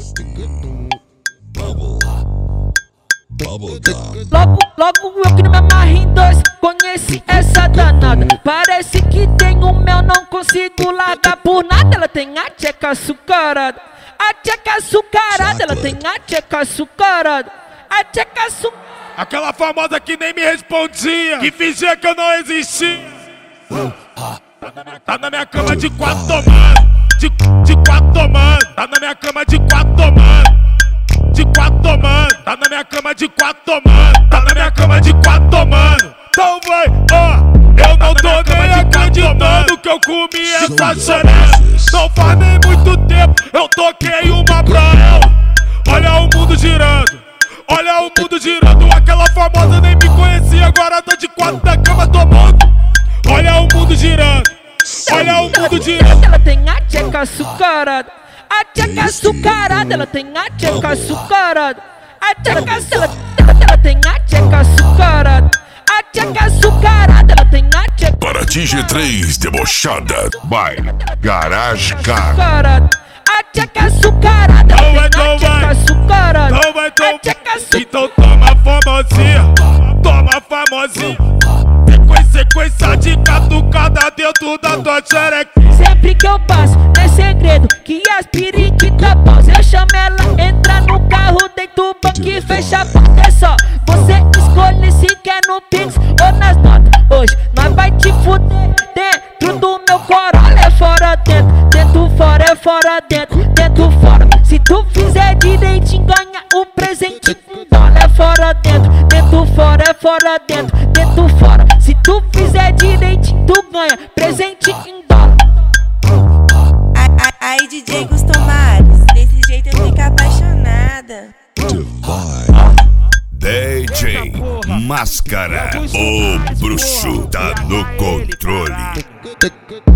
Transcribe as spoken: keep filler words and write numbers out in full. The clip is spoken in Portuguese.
Logo, logo eu que não me amarro em dois, conheci essa danada. Parece que tem o mel, não consigo largar por nada. Ela tem a tcheca açucarada, a tcheca açucarada. Ela tem a tcheca açucarada, a tcheca açucarada. Aquela famosa que nem me respondia, que fingia que eu não existia. Tá na minha cama de quatro tomando, de, de quatro tomando. Tá na minha cama de quatro tomando, de quatro tomando. Tá na minha cama de quatro tomando, tá na minha cama de quatro tomando. Então vai, ó, eu não tô nem acreditando que eu comi essa xereca. Não faz nem muito tempo, eu toquei uma pra ela. Olha o mundo girando, olha o mundo girando. Aquela famosa nem me conhecia, agora tá de quatro da cama tomando. Olha o mundo girando, olha o mundo girando. Ela tem a tcheca açucarada, a tcheca açucarada. Ela tem a tcheca açucarada, a tcheca açucarada. Ela tem a tcheca açucarada, a tcheca açucarada. Ela tem a tcheca. Paraty G três debochada by Garage Car. A tcheca açucarada. Então vai, então vai, açucarada. então vai, então vai. Então toma famosinha, toma famosinha. Sequência de catucada dentro da tua xereca. Sempre que eu passo, é segredo que as periquitas pausam. Eu chamo ela, entra no carro, deita o banco e fecha a porta. É só você escolhe se quer no Pix ou nas notas. Hoje nós vai te fuder dentro do meu Corolla. É fora dentro, dentro fora, é fora dentro, dentro fora. Se tu fizer direitinho, ganha o presente em dólar. É fora dentro, dentro fora, é fora dentro, dentro fora. Se tu fizer direitinho, tu ganha presente em dólar. Aí D J Gustomares, desse jeito eu fico apaixonada. D J Máscara, o bruxo tá no controle.